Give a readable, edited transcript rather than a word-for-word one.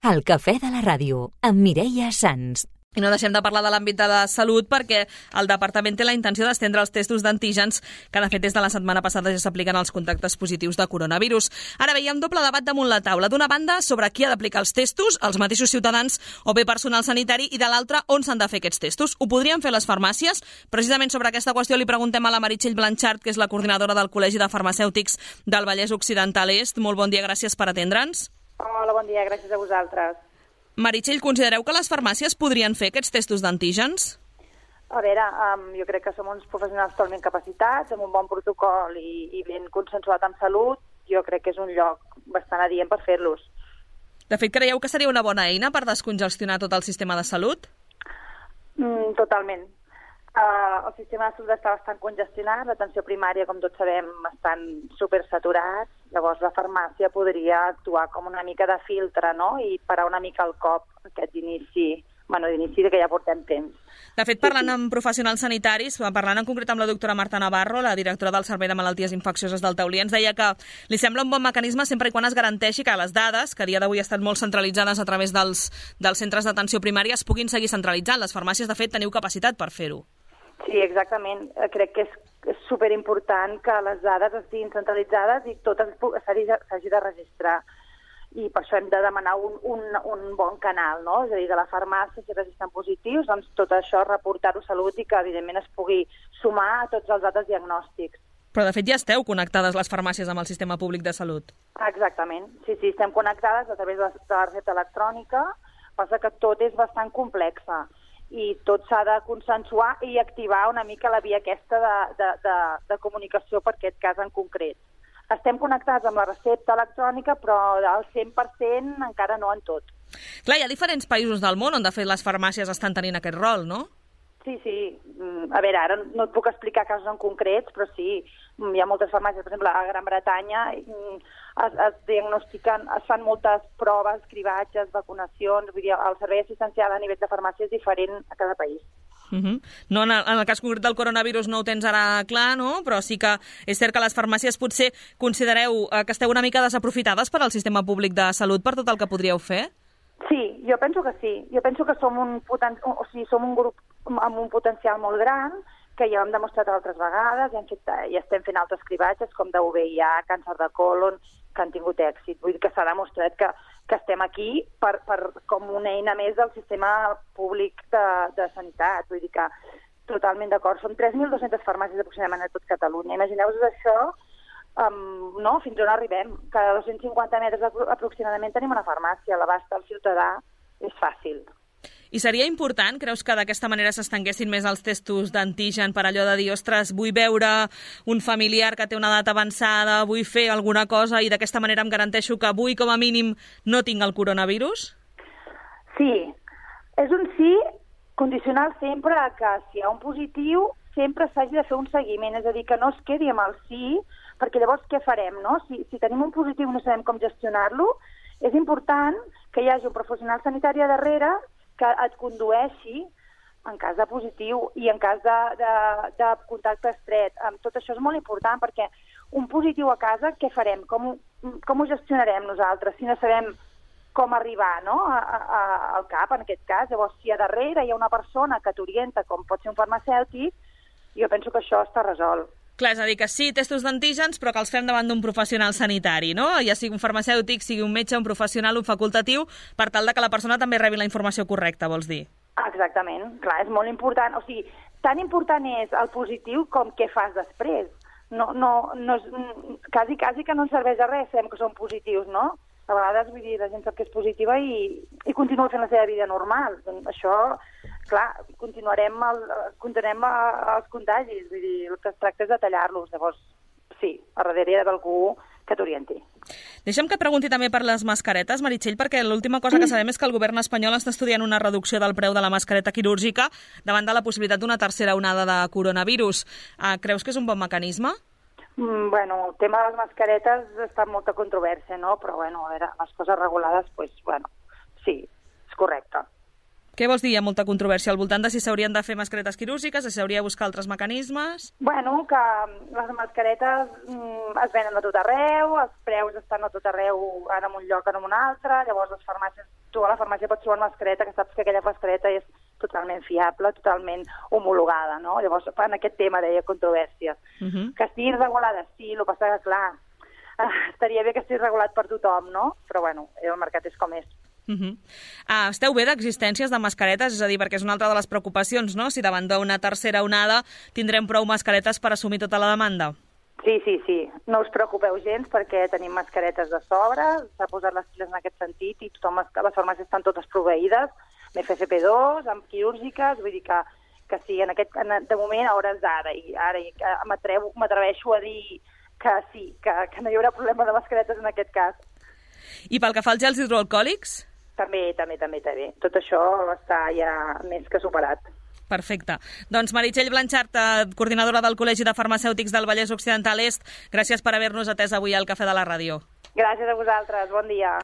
El cafè de la ràdio, amb Mireia Sans. I no deixem de parlar de l'àmbit de la salut perquè el departament té la intenció d'estendre els testos d'antígens que de fet des de la setmana passada ja s'apliquen als contactes positius de coronavirus. Ara veiem doble debat damunt la taula. D'una banda, sobre qui ha d'aplicar els testos, els mateixos ciutadans o bé personal sanitari, i de l'altra, on s'han de fer aquests testos. Ho podrien fer les farmàcies? Precisament sobre aquesta qüestió li preguntem a la Meritxell Blanchard, que és la coordinadora del Col·legi de Farmacèutics del Vallès Occidental Est. Molt bon dia, gràcies per atendre'ns. Hola, bon dia, gràcies a vosaltres. Meritxell, considereu que les farmàcies podrien fer aquests testos d'antígens? A veure, jo crec que som uns professionals totalment capacitats, amb un bon protocol i ben consensuat amb Salut. Jo crec que és un lloc bastant adient per fer-los. De fet, creieu que seria una bona eina per descongestionar tot el sistema de salut? Totalment. El sistema de salut està bastant congestionat, l'atenció primària, com tots sabem, estan supersaturats. Llavors la farmàcia podria actuar com una mica de filtre, no?, i parar una mica el cop aquest d'inici que ja portem temps. De fet, parlant amb professionals sanitaris, parlant en concret amb la doctora Marta Navarro, la directora del Servei de Malalties Infeccioses del Taulí, ens deia que li sembla un bon mecanisme sempre i quan es garanteixi que les dades, que a dia d'avui estan molt centralitzades a través dels centres d'atenció primària, es puguin seguir centralitzant. Les farmàcies, de fet, teniu capacitat per fer-ho. Sí, exactament. Crec que és superimportant que les dades estiguin centralitzades i tot s'hagi de registrar. I per això hem de demanar un bon canal, no? És a dir, de la farmàcia, si registren positius, doncs tot això reportar-ho a Salut i que, evidentment, es pugui sumar a tots els altres diagnòstics. Però, de fet, ja esteu connectades les farmàcies amb el sistema públic de salut. Exactament. Sí, estem connectades a través de la recepta electrònica, passa que tot és bastant complexa i tot s'ha de consensuar i activar una mica la via aquesta de comunicació per aquest cas en concret. Estem connectats amb la recepta electrònica, però al 100% encara no en tot. Clar, hi ha diferents països del món on, de fet, les farmàcies estan tenint aquest rol, no? Sí. A veure, ara no et puc explicar casos en concrets, però sí, hi ha moltes farmàcies. Per exemple, a Gran Bretanya es diagnostiquen, es fan moltes proves, cribatges, vacunacions. Vull dir, el servei assistencial a nivell de farmàcia és diferent a cada país. No, en el cas concret del coronavirus no ho tens ara clar, no? Però sí que és cert que les farmàcies potser considereu que esteu una mica desaprofitades per al sistema públic de salut per tot el que podríeu fer? Sí, jo penso que sí. Jo penso que som un grup amb un potencial molt gran, que ja ho hem demostrat altres vegades, i estem fent altres cribatges, com d'UVIA, càncer de colon, que han tingut èxit. Vull dir que s'ha demostrat que estem aquí com una eina més del sistema públic de sanitat. Vull dir que totalment d'acord. Són 3.200 farmàcies aproximadament a tot Catalunya. Imagineu-vos això, no? Fins on arribem. Cada 250 metres aproximadament tenim una farmàcia. A l'abast del ciutadà és fàcil. I seria important, creus, que d'aquesta manera s'estenguessin més els testos d'antigen per allò de dir, ostres, vull veure un familiar que té una edat avançada, vull fer alguna cosa i d'aquesta manera em garanteixo que avui, com a mínim, no tinc el coronavirus? Sí. És un sí condicional sempre a que si hi ha un positiu sempre s'hagi de fer un seguiment, és a dir, que no es quedi amb el sí, perquè llavors què farem, no? Si tenim un positiu i no sabem com gestionar-lo, és important que hi hagi un professional sanitari a darrere que et condueixi en cas de positiu i en cas de contacte estret. Tot això és molt important perquè un positiu a casa, què farem? Com ho gestionarem nosaltres si no sabem com arribar, no? Al CAP, en aquest cas? Llavors, si a darrere hi ha una persona que t'orienta, com pot ser un farmacèutic, jo penso que això està resolt. Clar, és a dir, que sí, testos d'antígens, però que els fem davant d'un professional sanitari, no? Ja sigui un farmacèutic, sigui un metge, un professional, un facultatiu, per tal de que la persona també rebi la informació correcta, vols dir? Exactament, clar, és molt important. O sigui, tan important és el positiu com què fas després. Quasi que no ens serveix de res, sabem que són positius, no? A vegades, vull dir, la gent sap que és positiva i continua fent la seva vida normal. Doncs això, clar, continuarem els contagis. Vull dir, el que es tracta és de tallar-los. Llavors, sí, a darrere d'algú que t'orienti. Deixa'm que et pregunti també per les mascaretes, Meritxell, perquè l'última cosa que sabem és que el govern espanyol està estudiant una reducció del preu de la mascareta quirúrgica davant de la possibilitat d'una tercera onada de coronavirus. Creus que és un bon mecanisme? Bueno, el tema de les mascaretes està en molta controvèrsia, no? Però, bueno, a veure, les coses regulades, sí, és correcte. Què vols dir? Hi ha molta controvèrsia al voltant de si s'haurien de fer mascaretes quirúrgiques, si s'hauria de buscar altres mecanismes? Bueno, que les mascaretes es venen a tot arreu, els preus estan a tot arreu, ara en un lloc, ara en un altre, llavors les farmàcies tu a la farmàcia pots trobar una mascareta que saps que aquella mascareta és totalment fiable, totalment homologada, no? Llavors, en aquest tema deia controvèrsies. Que estigui regulada, sí, el que passa que, clar, estaria bé que estigués regulat per tothom, no? Però, bueno, el mercat és com és. Esteu bé d'existències de mascaretes? És a dir, perquè és una altra de les preocupacions, no? Si davant d'una tercera onada tindrem prou mascaretes per assumir tota la demanda. Sí. No us preocupeu gens perquè tenim mascaretes de sobre, s'ha posat les piles en aquest sentit i tothom, les farmàcies estan totes proveïdes, amb FFP2, amb quirúrgiques, vull dir que sí, de moment, a hores d'ara, i ara m'atreveixo a dir que sí, que no hi haurà problema de mascaretes en aquest cas. I pel que fa als gels hidroalcohòlics? També. Tot això està ja més que superat. Perfecte. Doncs Meritxell Blanxart, coordinadora del Col·legi de Farmacèutics del Vallès Occidental Est, gràcies per haver-nos atès avui al Cafè de la Ràdio. Gràcies a vosaltres, bon dia.